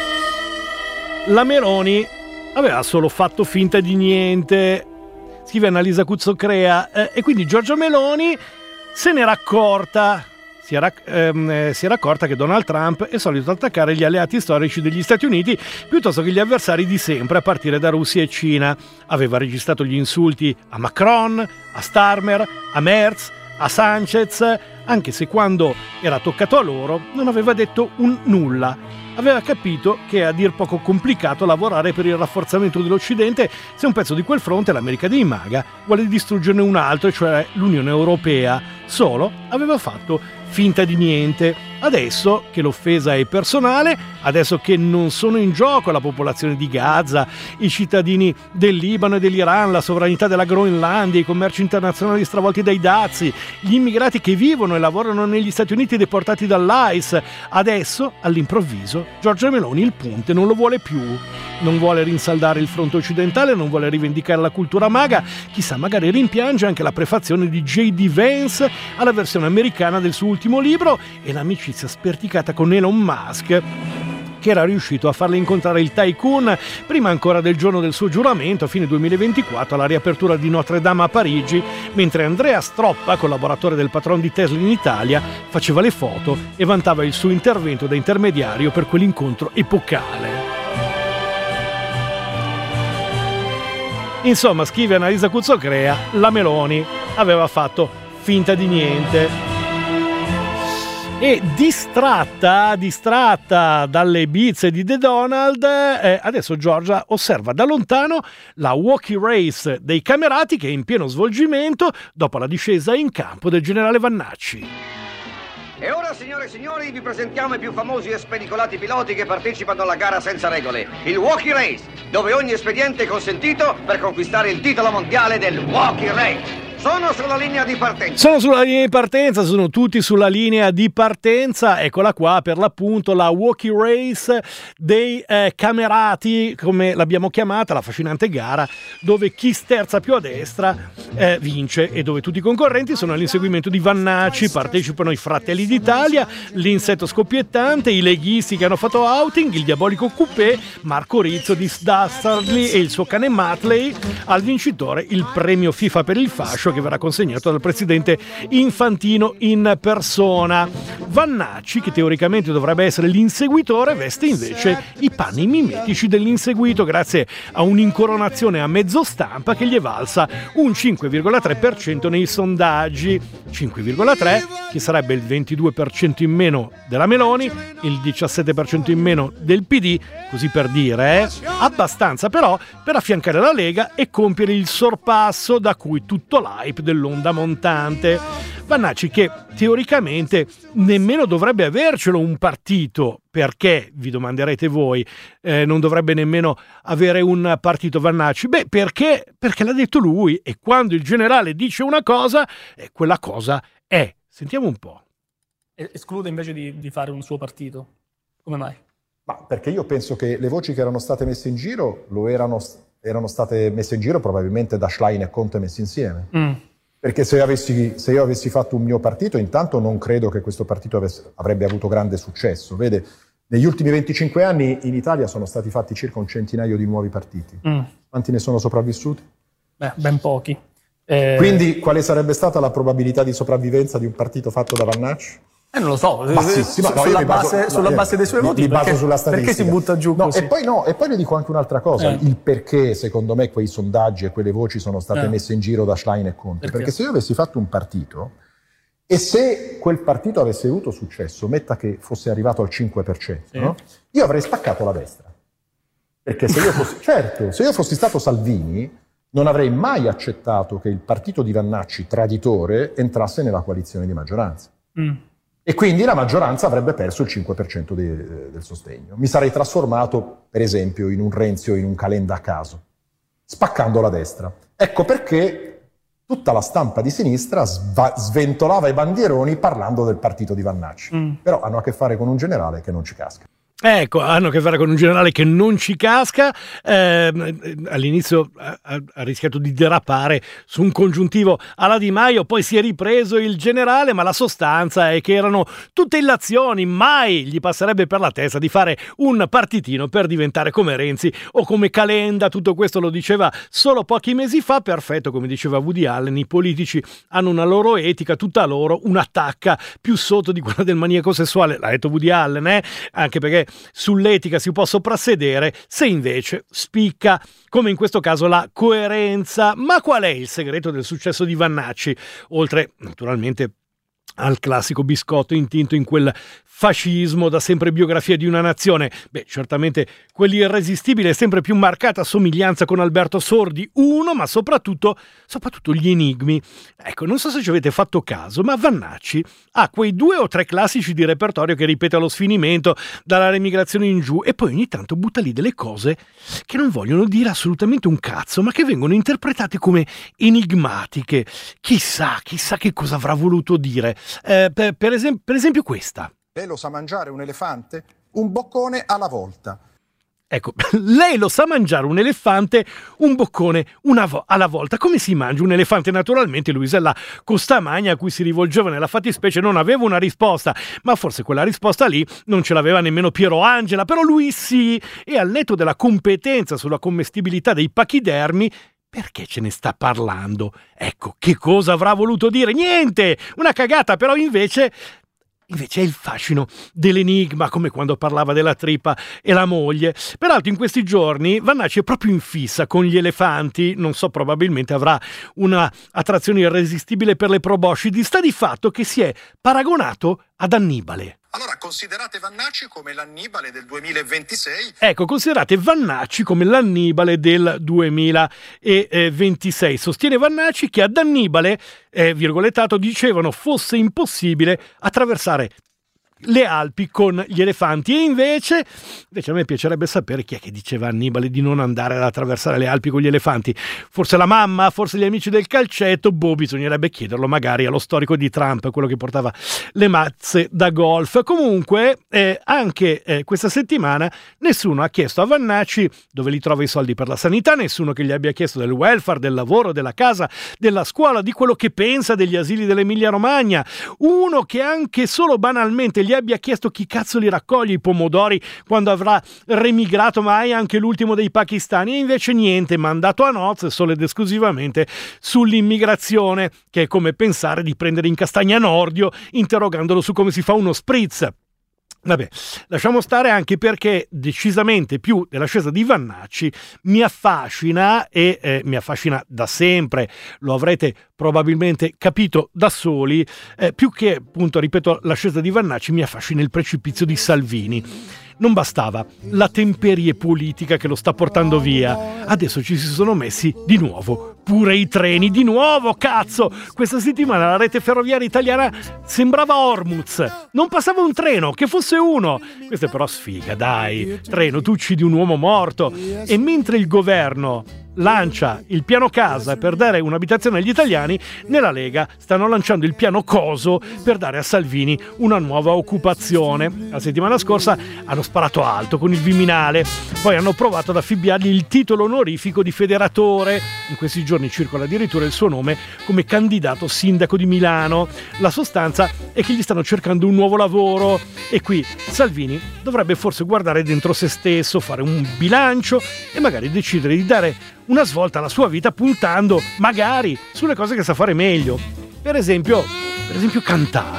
la Meloni aveva solo fatto finta di niente. Scrive Annalisa Cuzzocrea, e quindi Giorgia Meloni se n'era accorta, si era accorta che Donald Trump è solito attaccare gli alleati storici degli Stati Uniti piuttosto che gli avversari di sempre, a partire da Russia e Cina. Aveva registrato gli insulti a Macron, a Starmer, a Merz, a Sanchez, anche se quando era toccato a loro non aveva detto un nulla. Aveva capito che è a dir poco complicato lavorare per il rafforzamento dell'Occidente se un pezzo di quel fronte, l'America dei MAGA, vuole distruggerne un altro, cioè l'Unione Europea. Solo aveva fatto finta di niente. Adesso che l'offesa è personale, adesso che non sono in gioco la popolazione di Gaza, i cittadini del Libano e dell'Iran, la sovranità della Groenlandia, i commerci internazionali stravolti dai dazi, gli immigrati che vivono e lavorano negli Stati Uniti deportati dall'ICE, adesso, all'improvviso, Giorgia Meloni il punte non lo vuole più. Non vuole rinsaldare il fronte occidentale, non vuole rivendicare la cultura MAGA, chissà, magari rimpiange anche la prefazione di J.D. Vance alla versione americana del suo ultimo libro e l'amicizia sperticata con Elon Musk, che era riuscito a farle incontrare il tycoon prima ancora del giorno del suo giuramento, a fine 2024, alla riapertura di Notre Dame a Parigi, mentre Andrea Stroppa, collaboratore del patron di Tesla in Italia, faceva le foto e vantava il suo intervento da intermediario per quell'incontro epocale. Insomma, scrive Annalisa Cuzzocrea, la Meloni aveva fatto finta di niente. E distratta dalle bizze di The Donald, adesso Giorgia osserva da lontano la walkie race dei Camerati che è in pieno svolgimento dopo la discesa in campo del generale Vannacci. E ora, signore e signori, vi presentiamo i più famosi e spericolati piloti che partecipano alla gara senza regole, il Walkie Race, dove ogni espediente è consentito per conquistare il titolo mondiale del Walkie Race. Sono sulla linea di partenza. Sono tutti sulla linea di partenza. Eccola qua, per l'appunto, la walkie race dei Camerati, come l'abbiamo chiamata, la affascinante gara dove chi sterza più a destra vince e dove tutti i concorrenti sono all'inseguimento di Vannacci. Partecipano i Fratelli d'Italia, l'Insetto Scoppiettante, i leghisti che hanno fatto outing, il Diabolico Coupé, Marco Rizzo di Dastardly e il suo cane Matley. Al vincitore il premio FIFA per il fascio, che verrà consegnato dal presidente Infantino in persona. Vannacci, che teoricamente dovrebbe essere l'inseguitore, veste invece i panni mimetici dell'inseguito grazie a un'incoronazione a mezzo stampa che gli è valsa un 5,3% nei sondaggi. 5,3 che sarebbe il 22% in meno della Meloni, il 17% in meno del PD, così per dire, abbastanza però per affiancare la Lega e compiere il sorpasso da cui tutto l'hype dell'onda montante. Vannacci, che teoricamente nemmeno dovrebbe avercelo un partito, perché, vi domanderete voi, non dovrebbe nemmeno avere un partito Vannacci? Beh, perché l'ha detto lui, e quando il generale dice una cosa, quella cosa è. Sentiamo un po'. Esclude invece di fare un suo partito? Come mai? Ma perché io penso che le voci che erano state messe in giro erano state messe in giro probabilmente da Schlein e Conte messi insieme. Perché se io avessi fatto un mio partito, intanto non credo che questo partito avrebbe avuto grande successo. Vede, negli ultimi 25 anni in Italia sono stati fatti circa un centinaio di nuovi partiti. Quanti ne sono sopravvissuti? Beh, ben pochi. Quindi quale sarebbe stata la probabilità di sopravvivenza di un partito fatto da Vannacci? Non lo so, bassissima. Sulla base dei suoi voti, mi baso sulla statistica. Perché si butta giù così? E poi le dico anche un'altra cosa, il perché secondo me quei sondaggi e quelle voci sono state messe in giro da Schlein e Conte. Perché se io avessi fatto un partito e se quel partito avesse avuto successo, metta che fosse arrivato al 5%, no? Io avrei spaccato la destra. Perché se io fossi stato Salvini, non avrei mai accettato che il partito di Vannacci, traditore, entrasse nella coalizione di maggioranza. E quindi la maggioranza avrebbe perso il 5% del sostegno. Mi sarei trasformato, per esempio, in un Renzi o in un Calenda a caso, spaccando la destra. Ecco perché tutta la stampa di sinistra sventolava i bandieroni parlando del partito di Vannacci. Però hanno a che fare con un generale che non ci casca. Ecco, hanno a che fare con un generale che non ci casca. All'inizio ha rischiato di derapare su un congiuntivo alla Di Maio, poi si è ripreso il generale, ma la sostanza è che erano tutte illazioni. Mai gli passerebbe per la testa di fare un partitino per diventare come Renzi o come Calenda. Tutto questo lo diceva solo pochi mesi fa. Perfetto, come diceva Woody Allen, i politici hanno una loro etica, tutta loro, una tacca più sotto di quella del maniaco sessuale. L'ha detto Woody Allen, anche perché sull'etica si può soprassedere se invece spicca, come in questo caso, la coerenza. Ma qual è il segreto del successo di Vannacci? Oltre, naturalmente, al classico biscotto intinto in quel fascismo da sempre biografia di una nazione. Certamente quell'irresistibile e sempre più marcata somiglianza con Alberto Sordi, ma soprattutto gli enigmi. Ecco, non so se ci avete fatto caso, ma Vannacci ha quei 2 o 3 classici di repertorio che ripete allo sfinimento, dalla remigrazione in giù, e poi ogni tanto butta lì delle cose che non vogliono dire assolutamente un cazzo, ma che vengono interpretate come enigmatiche. Chissà che cosa avrà voluto dire. Per esempio questa. Lei lo sa mangiare un elefante? Un boccone alla volta. Ecco, lei lo sa mangiare un elefante, un boccone alla volta. Come si mangia un elefante? Naturalmente Luisella Costamagna, a cui si rivolgeva nella fattispecie, non aveva una risposta, ma forse quella risposta lì non ce l'aveva nemmeno Piero Angela, però lui sì, e al netto della competenza sulla commestibilità dei pachidermi, perché ce ne sta parlando? Ecco, che cosa avrà voluto dire? Niente! Una cagata, però invece è il fascino dell'enigma, come quando parlava della trippa e la moglie. Peraltro in questi giorni Vannacci è proprio in fissa con gli elefanti. Non so, probabilmente avrà una attrazione irresistibile per le proboscidi. Sta di fatto che si è paragonato ad Annibale. Allora, considerate Vannacci come l'Annibale del 2026? Ecco, considerate Vannacci come l'Annibale del 2026. Sostiene Vannacci che ad Annibale, virgolettato, dicevano fosse impossibile attraversare le Alpi con gli elefanti, e invece a me piacerebbe sapere chi è che diceva a Annibale di non andare ad attraversare le Alpi con gli elefanti. Forse la mamma, forse gli amici del calcetto, bisognerebbe chiederlo magari allo storico di Trump, quello che portava le mazze da golf. Comunque anche questa settimana nessuno ha chiesto a Vannacci dove li trova i soldi per la sanità, nessuno che gli abbia chiesto del welfare, del lavoro, della casa, della scuola, di quello che pensa degli asili dell'Emilia Romagna. Uno che anche solo banalmente gli abbia chiesto chi cazzo li raccoglie i pomodori quando avrà remigrato, mai anche l'ultimo dei pakistani, e invece niente, mandato a nozze solo ed esclusivamente sull'immigrazione, che è come pensare di prendere in castagna Nordio interrogandolo su come si fa uno spritz. Vabbè, lasciamo stare, anche perché decisamente più dell'ascesa di Vannacci mi affascina, e mi affascina da sempre, lo avrete probabilmente capito da soli, più che, appunto, ripeto, l'ascesa di Vannacci, mi affascina il precipizio di Salvini. Non bastava la temperie politica che lo sta portando via, adesso ci si sono messi di nuovo pure i treni, di nuovo, cazzo! Questa settimana la rete ferroviaria italiana sembrava Hormuz, non passava un treno, che fosse uno. Questa è però sfiga, dai, treno, tu uccidi un uomo morto. E mentre il governo lancia il piano casa per dare un'abitazione agli italiani, nella Lega stanno lanciando il piano coso per dare a Salvini una nuova occupazione. La settimana scorsa hanno sparato alto con il Viminale, poi hanno provato ad affibbiargli il titolo onorifico di federatore. In questi giorni circola addirittura il suo nome come candidato sindaco di Milano. La sostanza è che gli stanno cercando un nuovo lavoro, e qui Salvini dovrebbe forse guardare dentro se stesso, fare un bilancio e magari decidere di dare una svolta alla sua vita, puntando magari sulle cose che sa fare meglio. Per esempio cantare.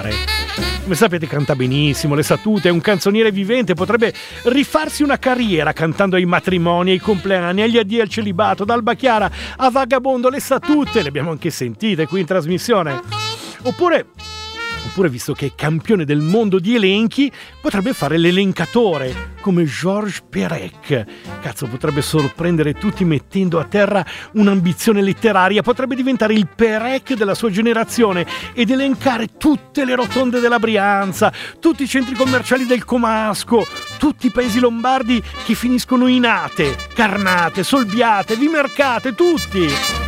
Come sapete canta benissimo, le sa tutte, è un canzoniere vivente, potrebbe rifarsi una carriera cantando ai matrimoni, ai compleanni, agli addii al celibato, da Alba Chiara a Vagabondo, le sa tutte, le abbiamo anche sentite qui in trasmissione. Oppure, visto che è campione del mondo di elenchi, potrebbe fare l'elencatore, come Georges Perec. Cazzo, potrebbe sorprendere tutti mettendo a terra un'ambizione letteraria, potrebbe diventare il Perec della sua generazione ed elencare tutte le rotonde della Brianza, tutti i centri commerciali del Comasco, tutti i paesi lombardi che finiscono in ate, Carnate, Solbiate, Vimercate, tutti!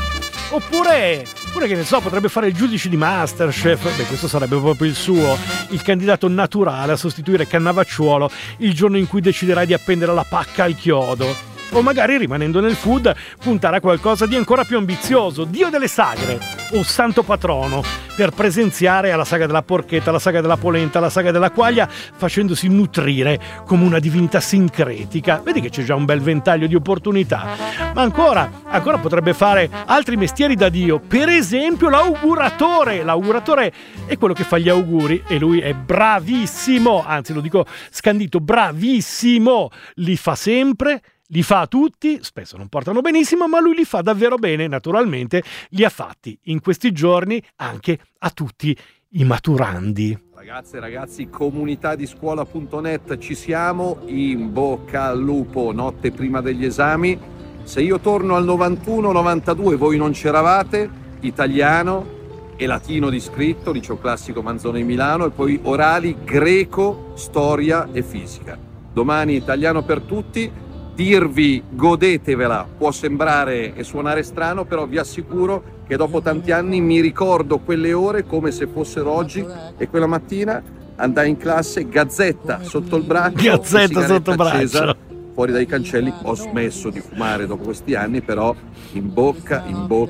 Oppure che ne so, potrebbe fare il giudice di Masterchef. Beh, questo sarebbe proprio il suo, il candidato naturale a sostituire Cannavacciuolo il giorno in cui deciderai di appendere la pacca al chiodo. O magari, rimanendo nel food, puntare a qualcosa di ancora più ambizioso, Dio delle sagre o Santo Patrono, per presenziare alla saga della porchetta, alla saga della polenta, alla saga della quaglia, facendosi nutrire come una divinità sincretica. Vedi che c'è già un bel ventaglio di opportunità. Ma ancora potrebbe fare altri mestieri da Dio, per esempio l'auguratore. L'auguratore è quello che fa gli auguri e lui è bravissimo, anzi lo dico scandito, bravissimo, li fa sempre. Li fa a tutti, spesso non portano benissimo, ma lui li fa davvero bene, naturalmente li ha fatti in questi giorni anche a tutti i maturandi. Ragazze e ragazzi, comunitadiscuola.net, ci siamo, in bocca al lupo, notte prima degli esami. Se io torno al 91-92 voi non c'eravate, italiano e latino di scritto, liceo classico Manzoni di Milano, e poi orali greco, storia e fisica. Domani italiano per tutti. Dirvi godetevela può sembrare e suonare strano, però vi assicuro che dopo tanti anni mi ricordo quelle ore come se fossero oggi, e quella mattina andai in classe, gazzetta sotto il braccio, gazzetta sotto braccio accesa, fuori dai cancelli. Ho smesso di fumare dopo questi anni, però in bocca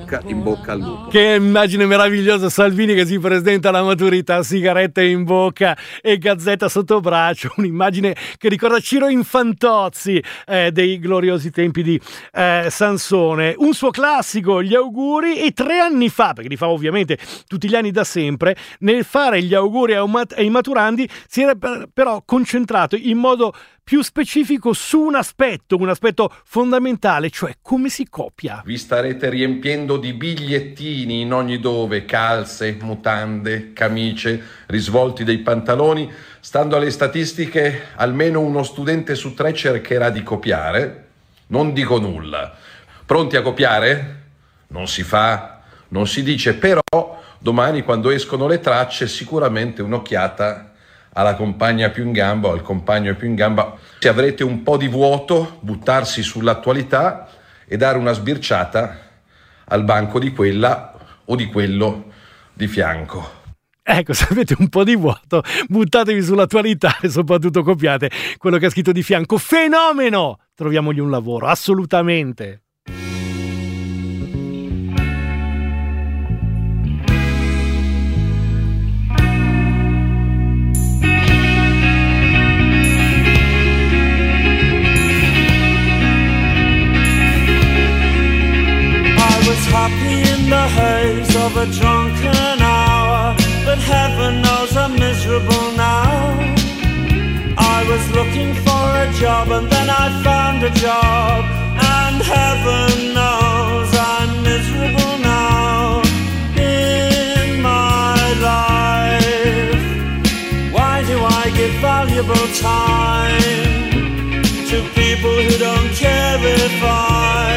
al lupo. Che immagine meravigliosa, Salvini che si presenta alla maturità, sigarette in bocca e gazzetta sotto braccio, un'immagine che ricorda Ciro Infantozzi dei gloriosi tempi di Sansone. Un suo classico, gli auguri, e 3 anni fa, perché li fa ovviamente tutti gli anni da sempre, nel fare gli auguri ai maturandi si era però concentrato in modo più specifico su un aspetto fondamentale, cioè come si copia. Vi starete riempiendo di bigliettini in ogni dove, calze, mutande, camicie, risvolti dei pantaloni. Stando alle statistiche, almeno uno studente su 3 cercherà di copiare. Non dico nulla. Pronti a copiare? Non si fa, non si dice, però domani quando escono le tracce sicuramente un'occhiata alla compagna più in gamba o al compagno più in gamba. Se avrete un po' di vuoto, buttarsi sull'attualità e dare una sbirciata al banco di quella o di quello di fianco. Ecco, se avete un po' di vuoto, buttatevi sull'attualità e soprattutto copiate quello che ha scritto di fianco. Fenomeno! Troviamogli un lavoro, assolutamente. Happy in the haze of a drunken hour, but heaven knows I'm miserable now. I was looking for a job and then I found a job, and heaven knows I'm miserable now. In my life, why do I give valuable time to people who don't care if I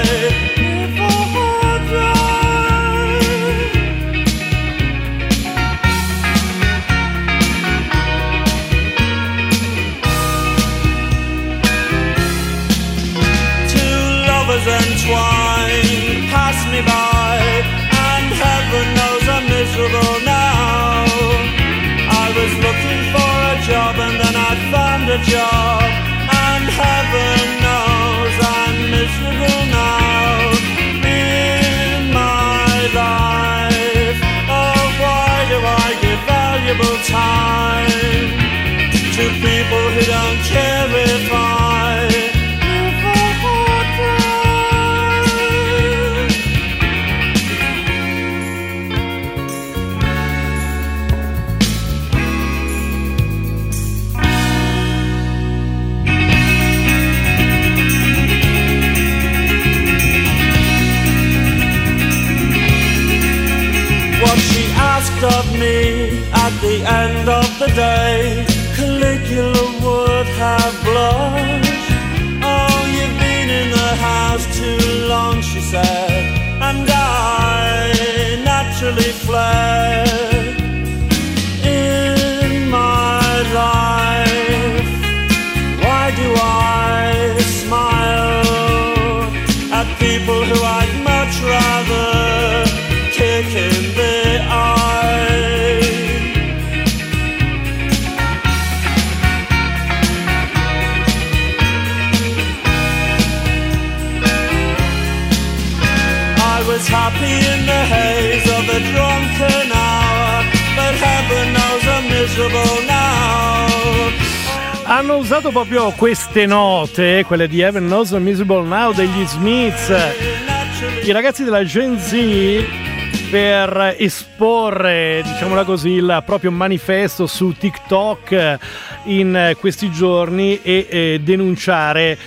entwine, pass me by, and heaven knows I'm miserable now. I was looking for a job and then I found a job, and heaven knows I'm miserable now. In my life, oh why do I give valuable time to people who don't care if I the end of the day, Caligula would have blushed. Oh, you've been in the house too long, she said, and I naturally fled. In my life, why do I smile at people who I'd much rather kick in the eye? I was happy in the haze of a drunken hour, but heaven knows I'm miserable now. Hanno usato proprio queste note, quelle di Heaven Knows I'm Miserable Now degli Smiths, i ragazzi della Gen Z, per esporre, diciamola così, il proprio manifesto su TikTok in questi giorni e denunciare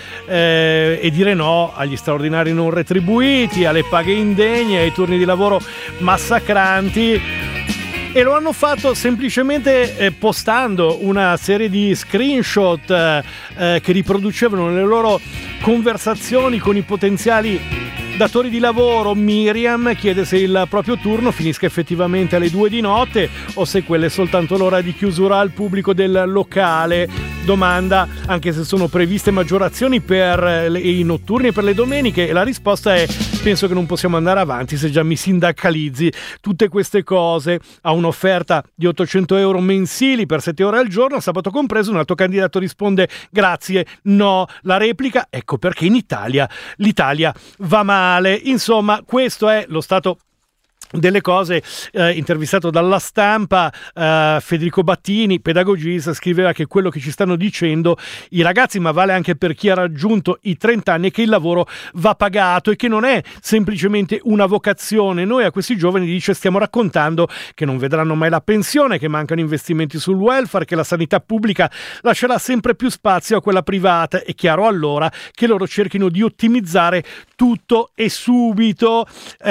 e dire no agli straordinari non retribuiti, alle paghe indegne, ai turni di lavoro massacranti. E lo hanno fatto semplicemente postando una serie di screenshot che riproducevano le loro conversazioni con i potenziali datori di lavoro. Miriam chiede se il proprio turno finisca effettivamente alle 2 di notte o se quella è soltanto l'ora di chiusura al pubblico del locale. Domanda anche se sono previste maggiorazioni per i notturni e per le domeniche, e la risposta è: penso che non possiamo andare avanti se già mi sindacalizzi tutte queste cose. A un'offerta di 800 euro mensili per 7 ore al giorno, sabato compreso, un altro candidato risponde: grazie, no. La replica: ecco perché in Italia l'Italia va male. Insomma, questo è lo stato delle cose. Intervistato dalla Stampa, Federico Battini, pedagogista, scriveva che quello che ci stanno dicendo i ragazzi, ma vale anche per chi ha raggiunto i 30 anni, è che il lavoro va pagato e che non è semplicemente una vocazione. Noi a questi giovani, dice, stiamo raccontando che non vedranno mai la pensione, che mancano investimenti sul welfare, che la sanità pubblica lascerà sempre più spazio a quella privata. È chiaro allora che loro cerchino di ottimizzare tutto e subito.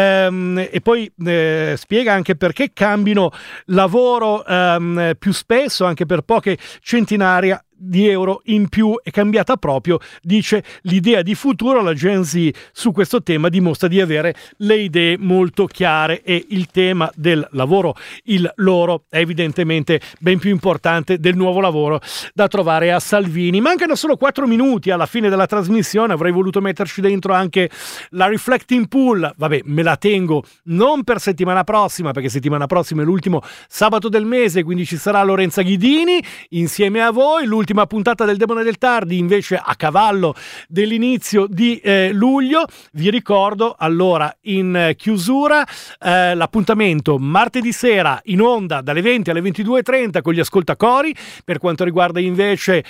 E poi spiega anche perché cambino lavoro più spesso, anche per poche centinaia di euro in più. È cambiata proprio, dice, l'idea di futuro. La Gen Z su questo tema dimostra di avere le idee molto chiare e il tema del lavoro, il loro, è evidentemente ben più importante del nuovo lavoro da trovare a Salvini. Mancano solo 4 minuti alla fine della trasmissione, avrei voluto metterci dentro anche la Reflecting Pool, vabbè, me la tengo non per settimana prossima, perché settimana prossima è l'ultimo sabato del mese, quindi ci sarà Lorenza Ghidini insieme a voi. L'ultima puntata del Demone del Tardi invece a cavallo dell'inizio di luglio. Vi ricordo allora in chiusura l'appuntamento martedì sera in onda dalle 20 alle 22.30 con gli ascoltacori. Per quanto riguarda invece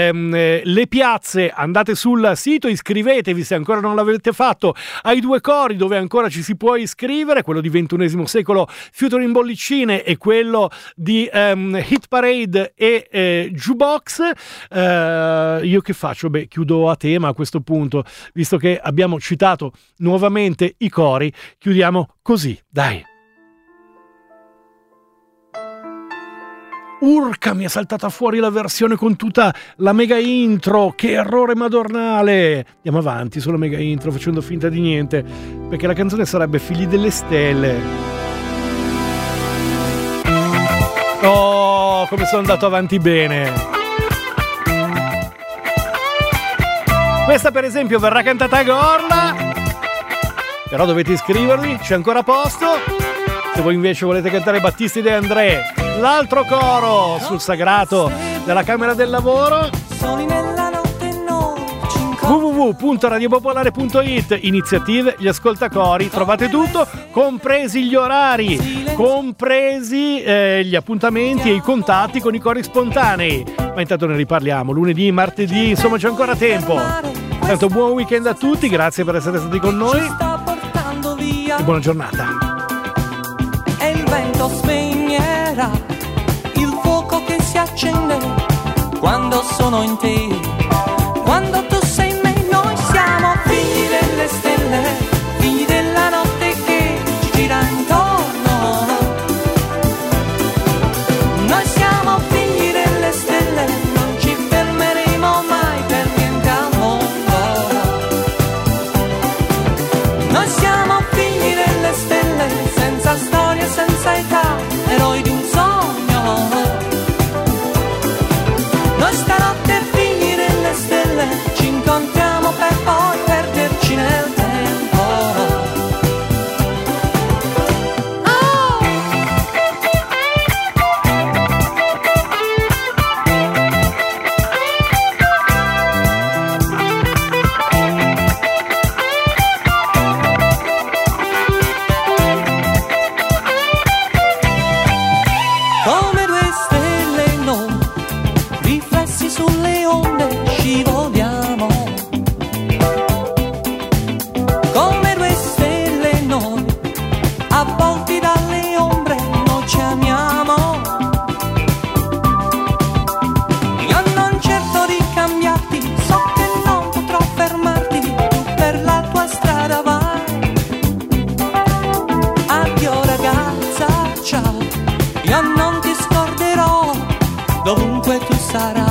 le piazze, andate sul sito, iscrivetevi se ancora non l'avete fatto ai 2 cori dove ancora ci si può iscrivere, quello di XXI secolo Future in Bollicine e quello di Hit Parade e Jukebox. Io che faccio? Beh, chiudo a tema a questo punto, visto che abbiamo citato nuovamente i cori, chiudiamo così, dai. Urca, mi è saltata fuori la versione con tutta la mega intro, che errore madornale. Andiamo avanti sulla mega intro facendo finta di niente, perché la canzone sarebbe Figli delle Stelle. Oh, come sono andato avanti bene. Questa per esempio verrà cantata a Gorla, però dovete iscrivervi, c'è ancora posto. Se voi invece volete cantare Battisti De André, l'altro coro sul sagrato della Camera del Lavoro, www.radiopopolare.it, iniziative, gli ascoltacori, trovate tutto, compresi gli orari, compresi gli appuntamenti e i contatti con i cori spontanei. Ma intanto ne riparliamo lunedì, martedì, insomma c'è ancora tempo. Tanto buon weekend a tutti, grazie per essere stati con noi e buona giornata. E il vento spegnerà il fuoco che si accende quando sono in te, quando tu sei in me. Noi siamo figli delle stelle, figli della notte che ci gira intorno. Noi sarà.